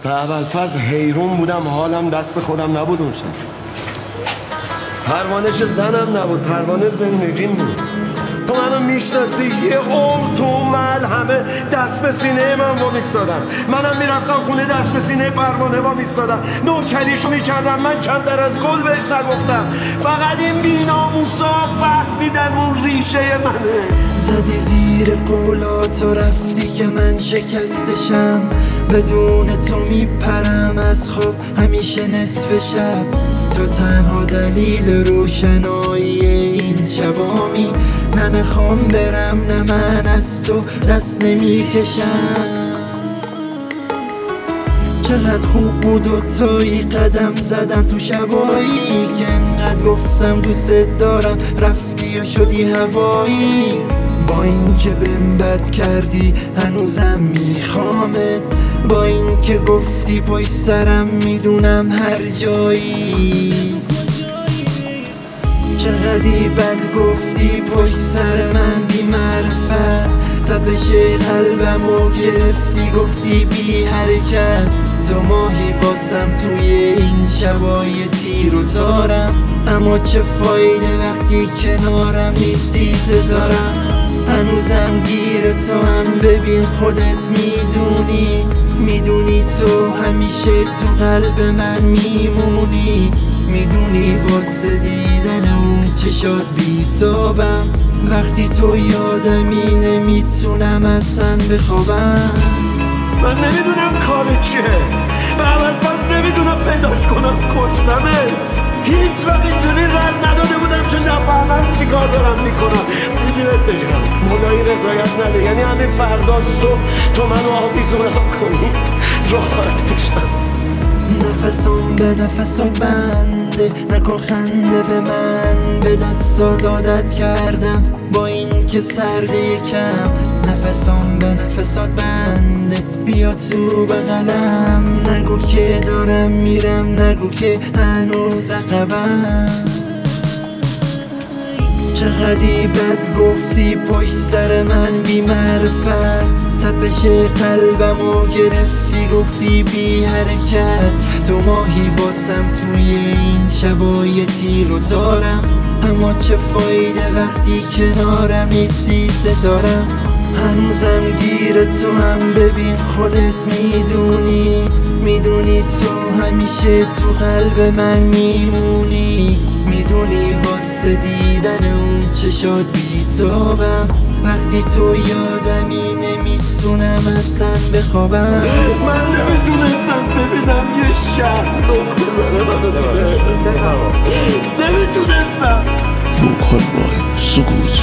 به ابوالفضل حیرون بودم، حالم دست خودم نبود اون شب. پروانه چه زنم نبود، پروانه زندگیم بود. تو منو میشناسی، یه عمر تو محل همه دست به سینه من وا میستادن. منم میرفتم خونه دست به سینه پروانه وا میستادم، نوکریشو میکردم. من کم در از گل بهش نگفتم، فقط این بی‌ناموسا فهمیدن اون ریشه منه. زدی زیر قولات و رفتی که من شکستشم. بدون تو میپرم از خواب همیشه نصف شب. تو تنها دلیل روشنایی این شبامی. نه نخوام برم نه من از تو دست نمیکشم. چقدر خوب بود و توی قدم زدن تو شبایی که انقدر گفتم دوست دارم، رفتی و شدی هوایی. با این که بهم بد کردی هنوزم میخوامت، با این که گفتی پای سرم میدونم هر جایی. چقدری بد گفتی پشت سر من بی معرفت، تپش قلبمو گرفتی گفتی بی حرکت. تو ماهی واسم توی این شبای تیر و تارم، اما چه فایده وقتی کنارم نیستی ستارم. هنوزم گیر تو هم ببین خودت میدونی تو همیشه تو قلب من میمونی. میدونی واسه دیدن اون چشات بیتابم، وقتی تو یادمی نمیتونم اصلا بخوابم. من نمیدونم کار چیه، به ابوالفضل نمیدونم پیداش کنم کشتمه. هیچ وقت اینجوری رد نداده بودم که نفهمم چی کار دارم میکنم. چیزی بهت بگم، مدایی رضایت نده، یعنی همین فردا صبح تو منو آویزونم کنی راحت بشم. نفسم به نفسات بنده، نکن خنده به من، به دستات عادت کردم با این که سرده یکم. نفسم به نفسات بنده، بیا تو بغلم، نگو که دارم میرم، نگو که هنوز عقبم. چقدری بد گفتی پشت سر من بی معرفت، تپش قلبمو گرفتی گفتی بی حرکت. تو ماهی واسم توی این شبای تیر و تارم، اما چه فایده وقتی کنارم نیستی ستارم. هنوزم گیر تو هم ببین خودت میدونی تو همیشه تو قلب من میمونی. میدونی واسه دیدن اون چشات بیتابم، وقتی تو یادمی نمیتونم اصلا بخوابم. من نمیتونستم ببینم یه شهر نقطه زنه منو دیره، نمیتونستم. وکال بای سکوت